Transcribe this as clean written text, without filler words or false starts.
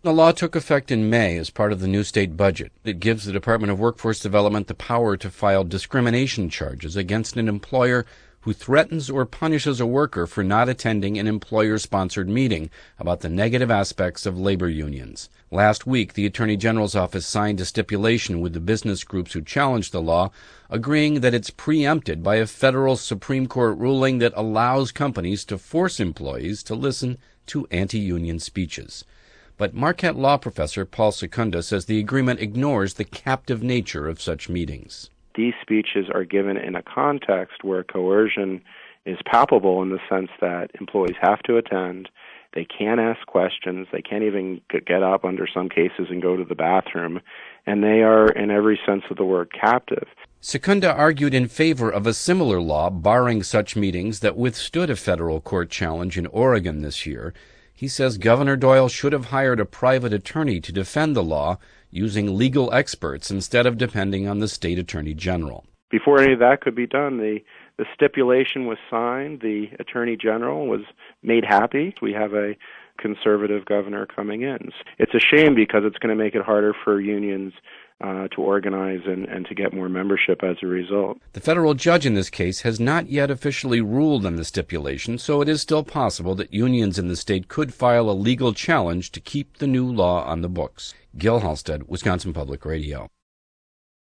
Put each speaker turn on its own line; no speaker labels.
The law took effect in May as part of the new state budget. It gives the Department of Workforce Development the power to file discrimination charges against an employer who threatens or punishes a worker for not attending an employer-sponsored meeting about the negative aspects of labor unions. Last week, the Attorney General's office signed a stipulation with the business groups who challenged the law, agreeing that it's preempted by a federal Supreme Court ruling that allows companies to force employees to listen to anti-union speeches. But Marquette law professor Paul Secunda says the agreement ignores the captive nature of such meetings.
These speeches are given in a context where coercion is palpable in the sense that employees have to attend, they can't ask questions, they can't even get up under some cases and go to the bathroom, and they are, in every sense of the word, captive.
Secunda argued in favor of a similar law barring such meetings that withstood a federal court challenge in Oregon this year. He says Governor Doyle should have hired a private attorney to defend the law, using legal experts instead of depending on the state attorney general.
Before any of that could be done, the stipulation was signed. The attorney general was made happy. We have a conservative governor coming in. It's a shame because it's going to make it harder for unions to organize and to get more membership as a result.
The federal judge in this case has not yet officially ruled on the stipulation, so it is still possible that unions in the state could file a legal challenge to keep the new law on the books. Gil Halstead, Wisconsin Public Radio.